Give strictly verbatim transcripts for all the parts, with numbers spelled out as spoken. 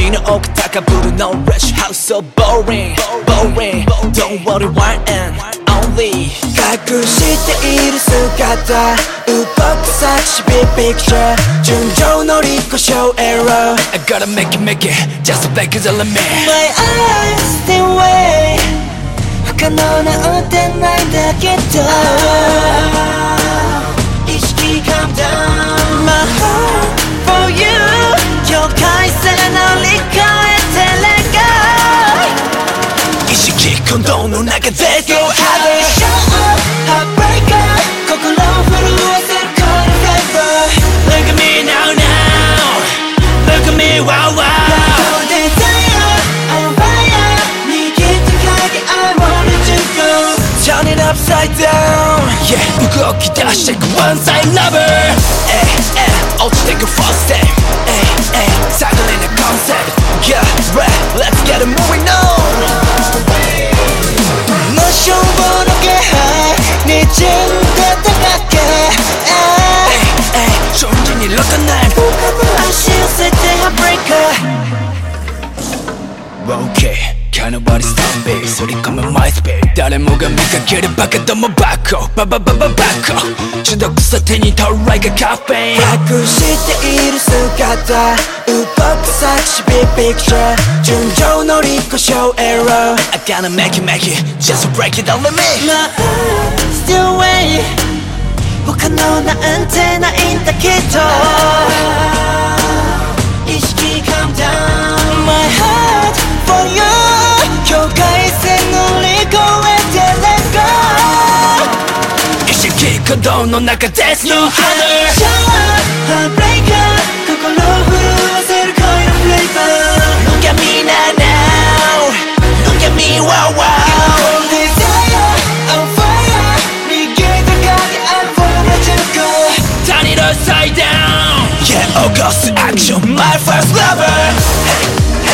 우리는 오고 닦아 부른 no rush How so boring boring Don't worry one and only 가끔 쉴때 이룰 수가 다 우벅사치 big picture 중저운 노리고 show error I gotta make it make it just a back cause I let me My eyes still wait 아까 너는 어때 날 닿겠다 이시기 calm down My heart for you 격하이세 널 이거에 텔레가 이 시기 콘도는 나게 됐어 I will show up heartbreaker 거꾸로 후루에 새로운 flavor Look at me now now Look at me wow wow 너 desire I'm fire 네 기특하게 I wanted to go Turn it upside down Yeah 무겁게 다시 one side lover 에이 에이 어찌 take a first step 에이 에이 사글리는 concept Yeah right let's get it moving on 너 쇼보는 네 쯤됐다 갈게 에이 에이 존재니 look 날 아쉬웠을 때 heartbreaker Okay Can't nobody stop me 소리 come my speed 다른 뭐가 미가 길을 바꿔도 못 바꿔 바바바바 바꿔 주덕 사태니 더 like a caffeine 가끔 쉴때 이룰 수가 다 우벅사치 big picture 중저운 노리고 show error I gotta make it make it just break it don't let me My eyes still wait 혹한 너 나한테 나 있다 기도 이시기 calm down My heart for you 교가에서 놀리고 왜 텔레가 이 시기 콘도 넌 나가 that's no other Show up heartbreaker 거꾸로 후루와 새로운 flavor Look at me now now Look at me wow wow Desire I'm fire 네 기특하게 I wanted to go Turn it upside down Yeah August action my first lover Hey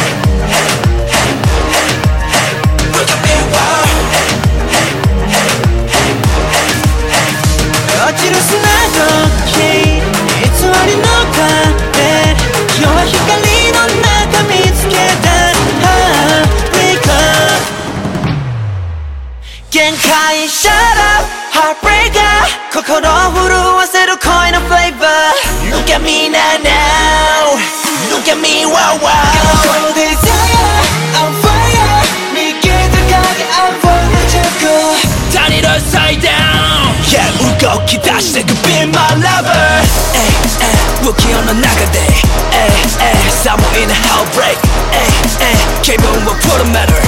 어찌로서 나도 okay 이투알이 너가 돼 여와 헷갈리는 나가 미치겠다 Heartbreaker 갱카이 shut up Heartbreaker 코코로 후루와 새로 coin flavor Look at me now now Look at me wow wow Desire I'm fire 네 기특하게 I wanted to go Turn it upside down Yeah 울컥이 다시 take a be my lover 에이 에이 무기어너 나가대 에이 에이 사모이는 heartbreak 에이 에이 기분 will put a matter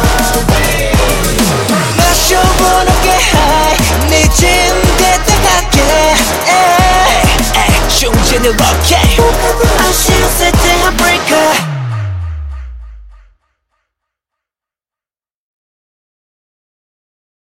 마셔본 어깨 high 네 찜 됐다 갈게 에이 에이 충진이 okay